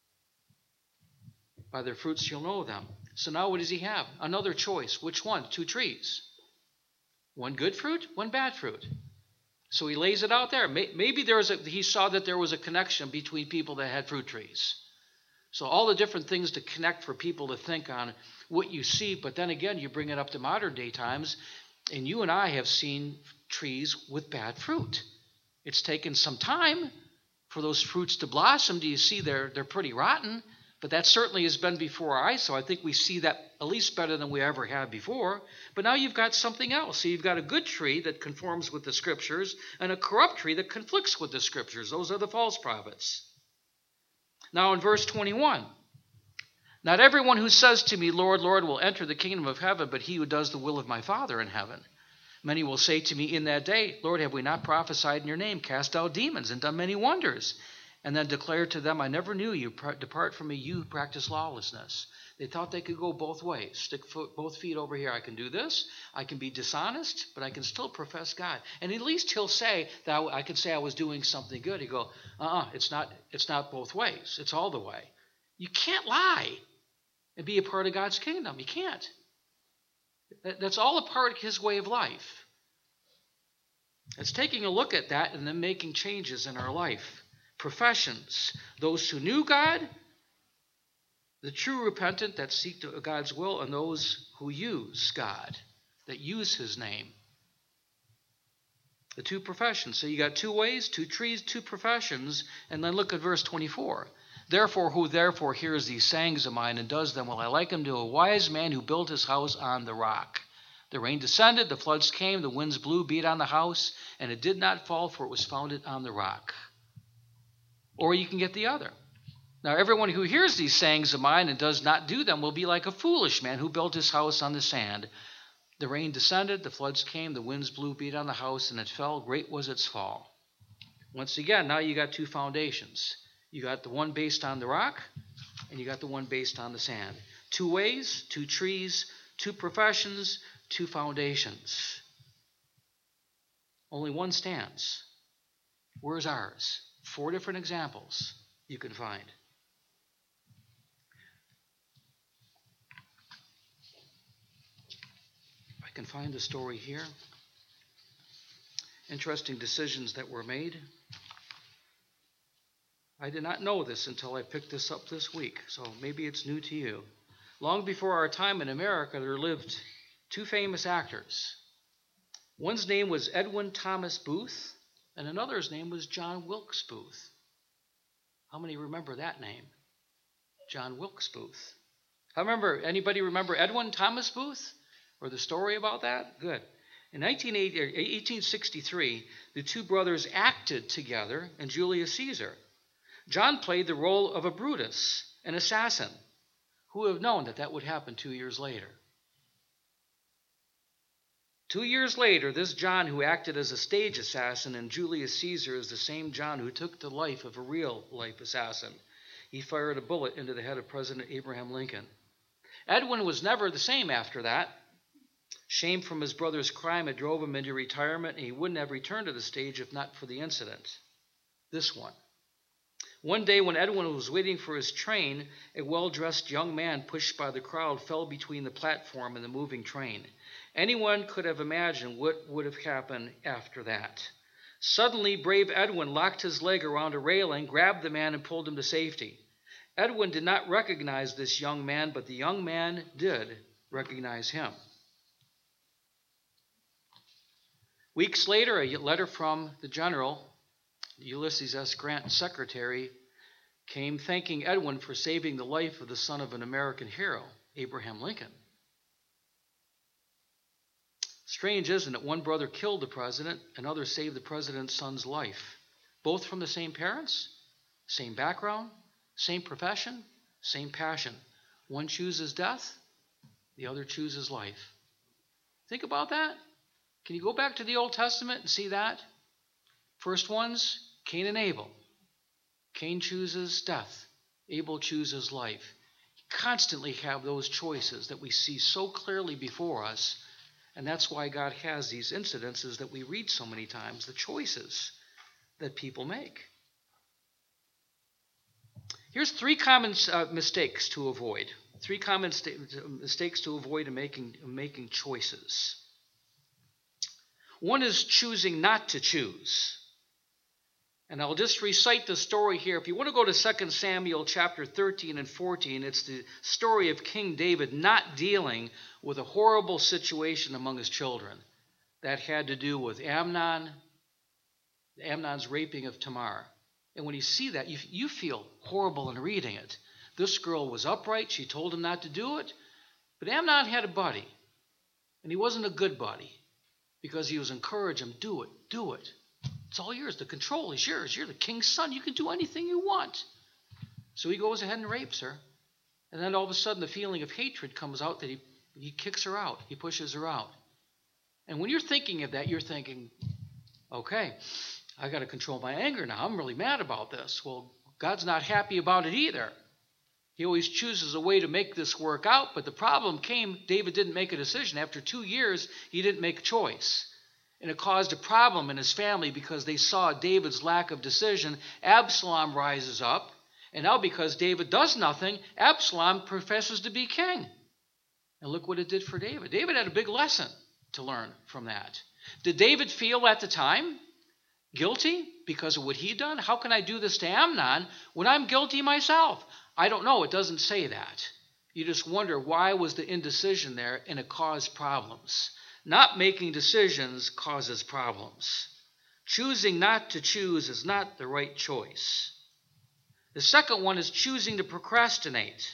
By their fruits you'll know them. So now what does he have? Another choice. Which one? Two trees. One good fruit, one bad fruit. So he lays it out there. Maybe there was a, he saw that there was a connection between people that had fruit trees. So all the different things to connect for people to think on what you see. But then again, you bring it up to modern day times, and you and I have seen trees with bad fruit. It's taken some time for those fruits to blossom. Do you see they're, they're pretty rotten? But that certainly has been before our eyes, so I think we see that at least better than we ever have before. But now you've got something else. So you've got a good tree that conforms with the Scriptures and a corrupt tree that conflicts with the Scriptures. Those are the false prophets. Now in verse twenty-one, not everyone who says to me, Lord, Lord, will enter the kingdom of heaven, but he who does the will of my Father in heaven. Many will say to me in that day, Lord, have we not prophesied in your name, cast out demons, and done many wonders? And then declare to them, I never knew you. Depart from me, you who practice lawlessness. They thought they could go both ways. Stick foot, both feet over here. I can do this. I can be dishonest, but I can still profess God. And at least he'll say that I can say I was doing something good. He'll go, uh-uh, it's not, it's not both ways. It's all the way. You can't lie and be a part of God's kingdom. You can't. That's all a part of his way of life. It's taking a look at that and then making changes in our life. Professions, those who knew God, the true repentant that seek God's will, and those who use God, that use his name. The two professions. So you got two ways, two trees, two professions, and then look at verse twenty-four. Therefore, who therefore hears these sayings of mine and does them, will I liken him to a wise man who built his house on the rock. The rain descended, the floods came, the winds blew, beat on the house, and it did not fall, for it was founded on the rock. Or you can get the other. Now, everyone who hears these sayings of mine and does not do them will be like a foolish man who built his house on the sand. The rain descended, the floods came, the winds blew, beat on the house, and it fell. Great was its fall. Once again, now you got two foundations. You got the one based on the rock, and you got the one based on the sand. Two ways, two trees, two professions, two foundations. Only one stands. Where's ours? Four different examples you can find. If I can find the story here. Interesting decisions that were made. I did not know this until I picked this up this week, so maybe it's new to you. Long before our time in America, there lived two famous actors. One's name was Edwin Thomas Booth, and another's name was John Wilkes Booth. How many remember that name? John Wilkes Booth. I remember, anybody remember Edwin Thomas Booth? Or the story about that? Good. In eighteen sixty-three, the two brothers acted together in Julius Caesar. John played the role of a Brutus, an assassin. Who would have known that that would happen two years later? Two years later, this John who acted as a stage assassin in Julius Caesar is the same John who took the life of a real-life assassin. He fired a bullet into the head of President Abraham Lincoln. Edwin was never the same after that. Shame from his brother's crime had drove him into retirement, and he wouldn't have returned to the stage if not for the incident. This one. One day when Edwin was waiting for his train, a well-dressed young man pushed by the crowd fell between the platform and the moving train. Anyone could have imagined what would have happened after that. Suddenly, brave Edwin locked his leg around a railing, grabbed the man, and pulled him to safety. Edwin did not recognize this young man, but the young man did recognize him. Weeks later, a letter from the general, Ulysses S. Grant's secretary, came thanking Edwin for saving the life of the son of an American hero, Abraham Lincoln. Strange, isn't it? One brother killed the president, another saved the president's son's life. Both from the same parents, same background, same profession, same passion. One chooses death, the other chooses life. Think about that. Can you go back to the Old Testament and see that? First ones, Cain and Abel. Cain chooses death. Abel chooses life. You constantly have those choices that we see so clearly before us. And that's why God has these incidences that we read so many times, the choices that people make. Here's three common uh, mistakes to avoid. Three common st- mistakes to avoid in making, in making choices. One is choosing not to choose. And I'll just recite the story here. If you want to go to Second Samuel chapter thirteen and fourteen, it's the story of King David not dealing with a horrible situation among his children. That had to do with Amnon, Amnon's raping of Tamar. And when you see that, you, you feel horrible in reading it. This girl was upright. She told him not to do it. But Amnon had a buddy, and he wasn't a good buddy because he was encouraging him, do it, do it. It's all yours. The control is yours. You're the king's son. You can do anything you want. So he goes ahead and rapes her. And then all of a sudden the feeling of hatred comes out that he, he kicks her out. He pushes her out. And when you're thinking of that, you're thinking, okay, I got to control my anger now. I'm really mad about this. Well, God's not happy about it either. He always chooses a way to make this work out, but the problem came, David didn't make a decision. After two years, he didn't make a choice. And it caused a problem in his family because they saw David's lack of decision. Absalom rises up, and now because David does nothing, Absalom professes to be king. And look what it did for David. David had a big lesson to learn from that. Did David feel at the time guilty because of what he'd done? How can I do this to Amnon when I'm guilty myself? I don't know. It doesn't say that. You just wonder, why was the indecision there, and it caused problems. Not making decisions causes problems. Choosing not to choose is not the right choice. The second one is choosing to procrastinate.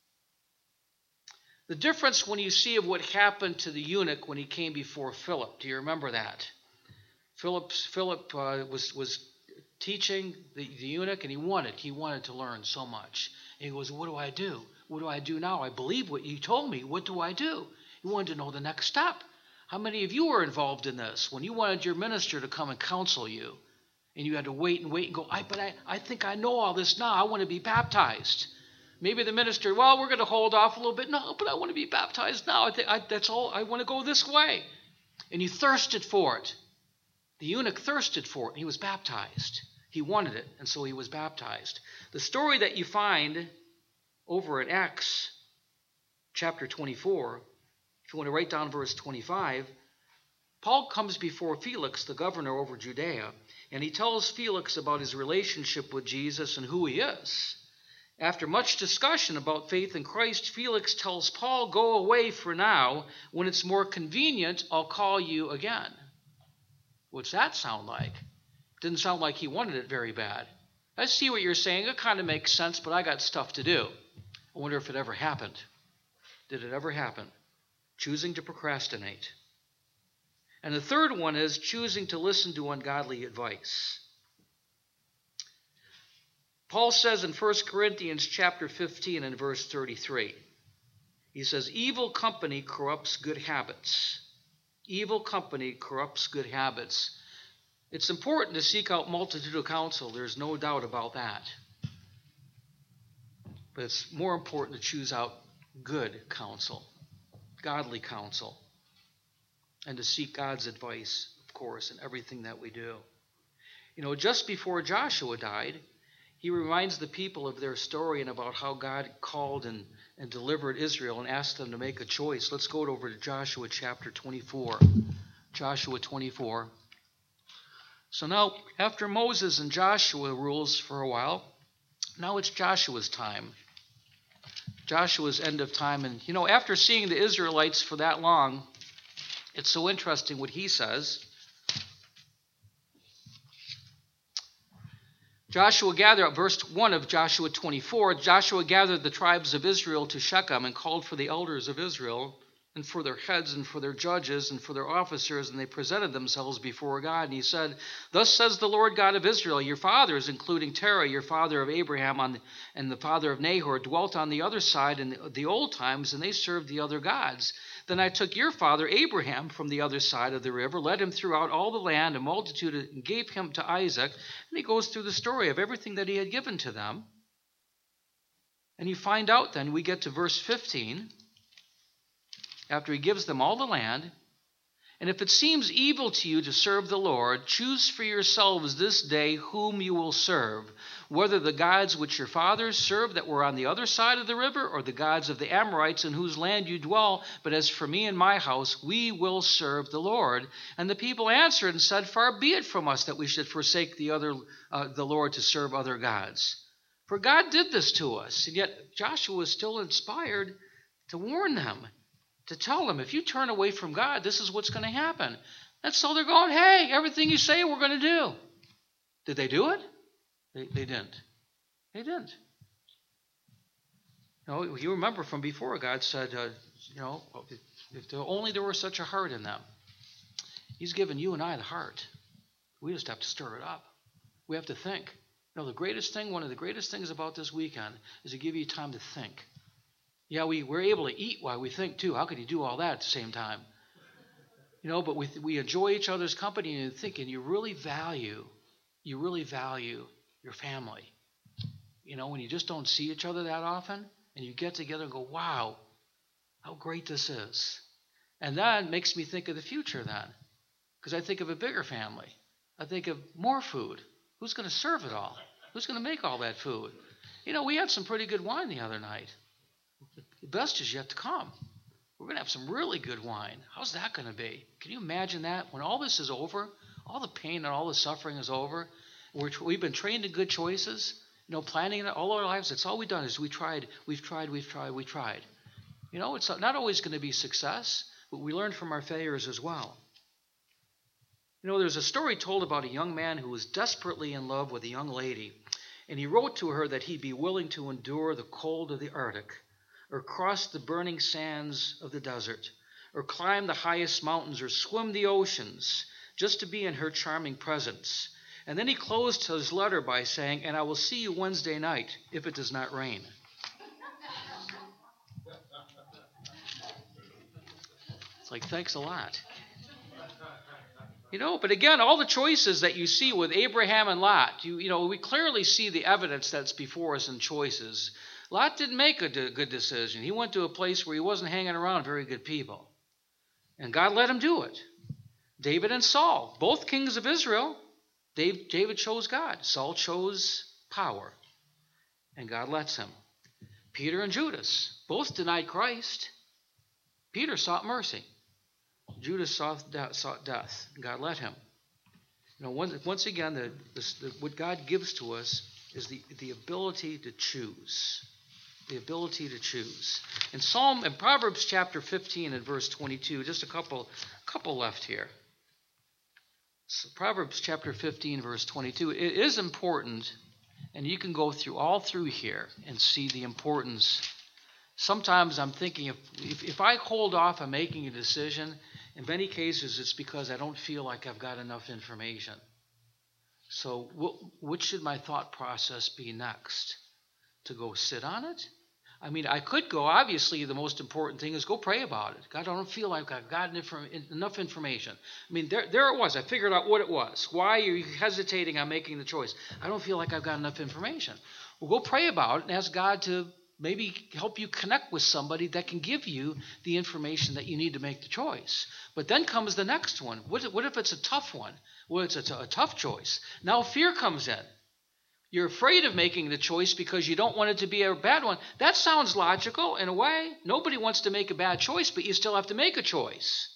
The difference when you see of what happened to the eunuch when he came before Philip. Do you remember that? Philip, Philip uh, was, was teaching the, the eunuch, and he wanted, he wanted to learn so much. And he goes, what do I do? What do I do now? I believe what you told me. What do I do? He wanted to know the next step. How many of you were involved in this when you wanted your minister to come and counsel you? And you had to wait and wait and go, I, but I, I think I know all this now. I want to be baptized. Maybe the minister, well, we're going to hold off a little bit. No, but I want to be baptized now. I think I, that's all. I want to go this way. And you thirsted for it. The eunuch thirsted for it, and he was baptized. He wanted it, and so he was baptized. The story that you find over in Acts chapter twenty-four, if you want to write down verse twenty-five, Paul comes before Felix, the governor over Judea, and he tells Felix about his relationship with Jesus and who he is. After much discussion about faith in Christ, Felix tells Paul, go away for now. When it's more convenient, I'll call you again. What's that sound like? Didn't sound like he wanted it very bad. I see what you're saying. It kind of makes sense, but I got stuff to do. I wonder if it ever happened. Did it ever happen? Choosing to procrastinate. And the third one is choosing to listen to ungodly advice. Paul says in First Corinthians chapter fifteen and verse thirty-three, he says, evil company corrupts good habits. Evil company corrupts good habits. It's important to seek out multitude of counsel. There's no doubt about that. But it's more important to choose out good counsel, godly counsel, and to seek God's advice, of course, in everything that we do. You know, just before Joshua died, he reminds the people of their story and about how God called and, and delivered Israel and asked them to make a choice. Let's go over to Joshua chapter twenty-four. Joshua twenty-four. So now, after Moses and Joshua rules for a while, now it's Joshua's time. Joshua's end of time. And, you know, after seeing the Israelites for that long, it's so interesting what he says. Joshua gathered, verse one of Joshua twenty-four, Joshua gathered the tribes of Israel to Shechem and called for the elders of Israel and for their heads and for their judges and for their officers, and they presented themselves before God. And he said, thus says the Lord God of Israel, your fathers, including Terah, your father of Abraham on, and the father of Nahor, dwelt on the other side in the, the old times, and they served the other gods. Then I took your father Abraham from the other side of the river, led him throughout all the land, a multitude, and gave him to Isaac. And he goes through the story of everything that he had given to them. And you find out then, we get to verse fifteen, after he gives them all the land. And if it seems evil to you to serve the Lord, choose for yourselves this day whom you will serve, whether the gods which your fathers served that were on the other side of the river, or the gods of the Amorites in whose land you dwell. But as for me and my house, we will serve the Lord. And the people answered and said, far be it from us that we should forsake the other, uh, the Lord to serve other gods. For God did this to us. And yet Joshua was still inspired to warn them, to tell them, if you turn away from God, this is what's going to happen. And so they're going, hey, everything you say we're going to do. Did they do it? They, they didn't. They didn't. You know, you remember from before, God said, uh, you know, if, if there, only there were such a heart in them. He's given you and I the heart. We just have to stir it up. We have to think. You know, the greatest thing, one of the greatest things about this weekend is to give you time to think. Yeah, we, we're able to eat while we think too. How could you do all that at the same time? You know, but we, we enjoy each other's company and think, and you really value, you really value your family. You know, when you just don't see each other that often, and you get together and go, wow, how great this is. And that makes me think of the future then. Because I think of a bigger family. I think of more food. Who's going to serve it all? Who's going to make all that food? You know, we had some pretty good wine the other night. The best is yet to come. We're going to have some really good wine. How's that going to be? Can you imagine that? When all this is over, all the pain and all the suffering is over, we're, we've been trained in good choices, you know, planning it all our lives. That's all we've done is we tried, we've tried, we've tried, we tried. You know, it's not always going to be success, but we learn from our failures as well. You know, there's a story told about a young man who was desperately in love with a young lady, and he wrote to her that he'd be willing to endure the cold of the Arctic, or cross the burning sands of the desert, or climb the highest mountains, or swim the oceans, just to be in her charming presence. And then he closed his letter by saying, "And I will see you Wednesday night, if it does not rain." It's like, thanks a lot. You know, but again, all the choices that you see with Abraham and Lot, you, you know, we clearly see the evidence that's before us in choices. Lot didn't make a de- good decision. He went to a place where he wasn't hanging around very good people. And God let him do it. David and Saul, both kings of Israel, Dave, David chose God. Saul chose power. And God lets him. Peter and Judas, both denied Christ. Peter sought mercy. Judas sought death. God let him. You know, once, once again, the, the, what God gives to us is the, the ability to choose. The ability to choose. In Psalm, in Proverbs chapter fifteen and verse twenty-two, just a couple, couple left here. So Proverbs chapter fifteen, verse twenty-two. It is important, and you can go through all through here and see the importance. Sometimes I'm thinking if, if if I hold off on making a decision, in many cases it's because I don't feel like I've got enough information. So what, what should my thought process be next? To go sit on it? I mean, I could go, obviously the most important thing is go pray about it. God, I don't feel like I've got enough information. I mean, there, there it was. I figured out what it was. Why are you hesitating on making the choice? I don't feel like I've got enough information. Well, go pray about it and ask God to maybe help you connect with somebody that can give you the information that you need to make the choice. But then comes the next one. What, what if it's a tough one? Well, it's a, t- a tough choice. Now fear comes in. You're afraid of making the choice because you don't want it to be a bad one. That sounds logical in a way. Nobody wants to make a bad choice, but you still have to make a choice.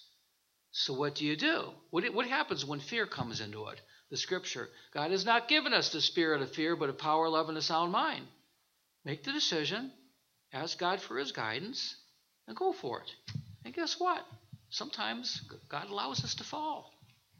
So what do you do? What, what happens when fear comes into it? The scripture, God has not given us the spirit of fear, but of power, love, and a sound mind. Make the decision, ask God for his guidance, and go for it. And guess what? Sometimes God allows us to fall.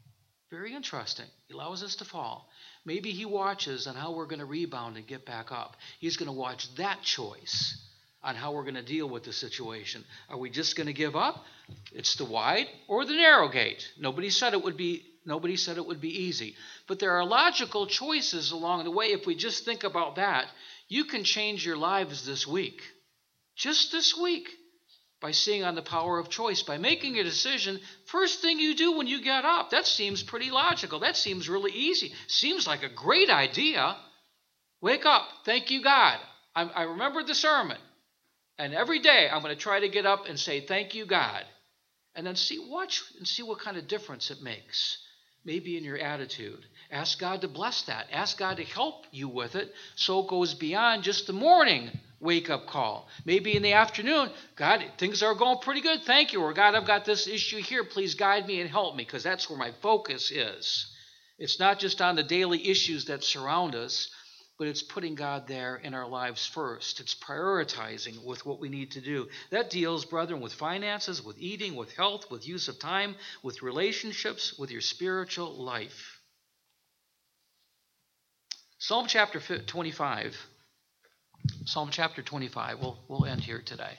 Very interesting. He allows us to fall. Maybe he watches on how we're going to rebound and get back up. He's going to watch that choice on how we're going to deal with the situation. Are we just going to give up? It's the wide or the narrow gate. Nobody said it would be nobody said it would be easy. But there are logical choices along the way. If we just think about that, you can change your lives this week. Just this week. By seeing on the power of choice, by making a decision, first thing you do when you get up. That seems pretty logical. That seems really easy. Seems like a great idea. Wake up. Thank you, God. I, I remembered the sermon. And every day I'm going to try to get up and say, thank you, God. And then see, watch and see what kind of difference it makes. Maybe in your attitude. Ask God to bless that. Ask God to help you with it so it goes beyond just the morning wake-up call. Maybe in the afternoon, God, things are going pretty good. Thank you. Or God, I've got this issue here. Please guide me and help me, because that's where my focus is. It's not just on the daily issues that surround us, but it's putting God there in our lives first. It's prioritizing with what we need to do. That deals, brethren, with finances, with eating, with health, with use of time, with relationships, with your spiritual life. Psalm chapter twenty-five. Psalm chapter twenty-five. We'll, we'll end here today.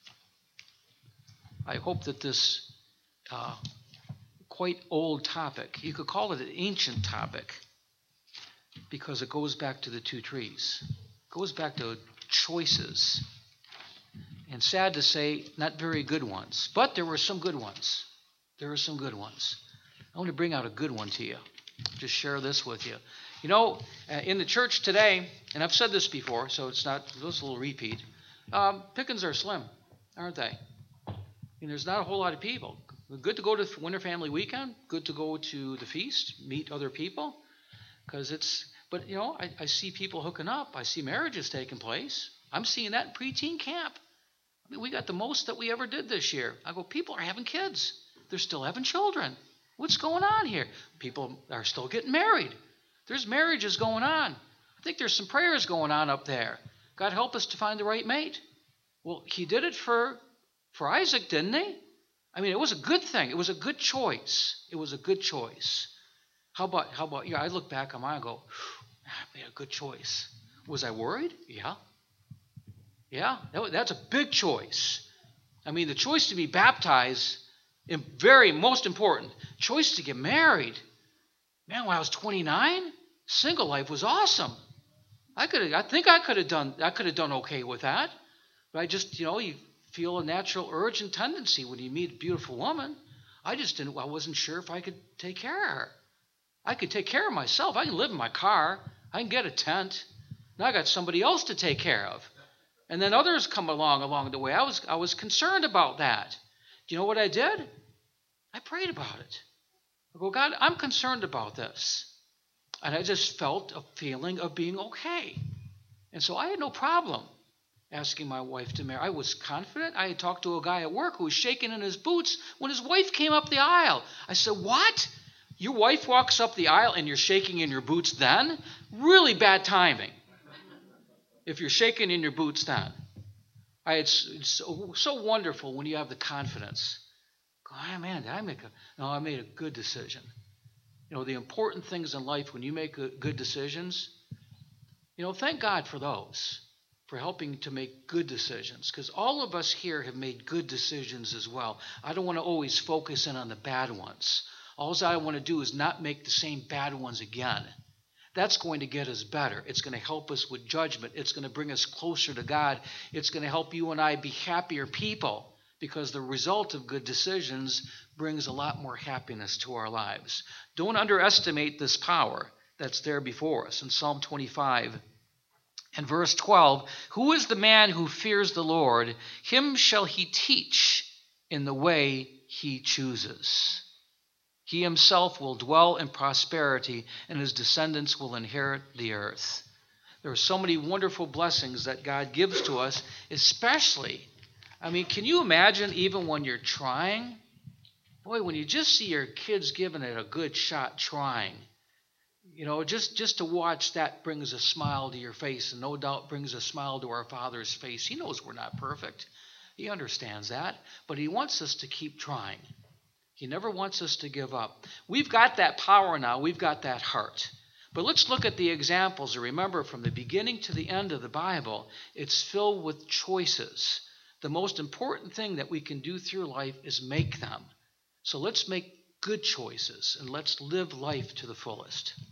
I hope that this uh, quite old topic, you could call it an ancient topic, because it goes back to the two trees. It goes back to choices. And sad to say, not very good ones. But there were some good ones. There were some good ones. I want to bring out a good one to you. Just share this with you. You know, in the church today, and I've said this before, so it's not, just a little repeat, um, pickings are slim, aren't they? And there's not a whole lot of people. Good to go to Winter Family Weekend. Good to go to the feast, meet other people. Because it's, but you know, I, I see people hooking up. I see marriages taking place. I'm seeing that in preteen camp. I mean, we got the most that we ever did this year. I go, people are having kids. They're still having children. What's going on here? People are still getting married. There's marriages going on. I think there's some prayers going on up there. God help us to find the right mate. Well, he did it for, for Isaac, didn't he? I mean, it was a good thing. It was a good choice. It was a good choice. How about, how about you? I look back on mine and go, I made a good choice. Was I worried? Yeah. Yeah, that, that's a big choice. I mean, the choice to be baptized, very most important. Choice to get married. Man, when I was twenty-nine, single life was awesome. I could, I think I could have done, I could have done okay with that. But I just, you know, you feel a natural urge and tendency when you meet a beautiful woman. I just didn't, I wasn't sure if I could take care of her. I could take care of myself. I can live in my car. I can get a tent. Now I got somebody else to take care of. And then others come along along the way. I was I was concerned about that. Do you know what I did? I prayed about it. I go, God, I'm concerned about this. And I just felt a feeling of being okay. And so I had no problem asking my wife to marry. I was confident. I had talked to a guy at work who was shaking in his boots when his wife came up the aisle. I said, what? Your wife walks up the aisle and you're shaking in your boots then? Really bad timing. If you're shaking in your boots then. I, it's, it's so, so wonderful when you have the confidence. Go, oh, man, did I make a, no, I made a good decision. You know, the important things in life when you make a, good decisions, you know, thank God for those, for helping to make good decisions. Because all of us here have made good decisions as well. I don't want to always focus in on the bad ones. All I want to do is not make the same bad ones again. That's going to get us better. It's going to help us with judgment. It's going to bring us closer to God. It's going to help you and I be happier people, because the result of good decisions brings a lot more happiness to our lives. Don't underestimate this power that's there before us. In Psalm twenty-five and verse twelve, who is the man who fears the Lord? Him shall he teach in the way he chooses. He himself will dwell in prosperity, and his descendants will inherit the earth. There are so many wonderful blessings that God gives to us, especially, I mean, can you imagine even when you're trying? Boy, when you just see your kids giving it a good shot trying, you know, just, just to watch that brings a smile to your face, and no doubt brings a smile to our Father's face. He knows we're not perfect. He understands that, but he wants us to keep trying. He never wants us to give up. We've got that power now. We've got that heart. But let's look at the examples. And remember, from the beginning to the end of the Bible, it's filled with choices. The most important thing that we can do through life is make them. So let's make good choices, and let's live life to the fullest.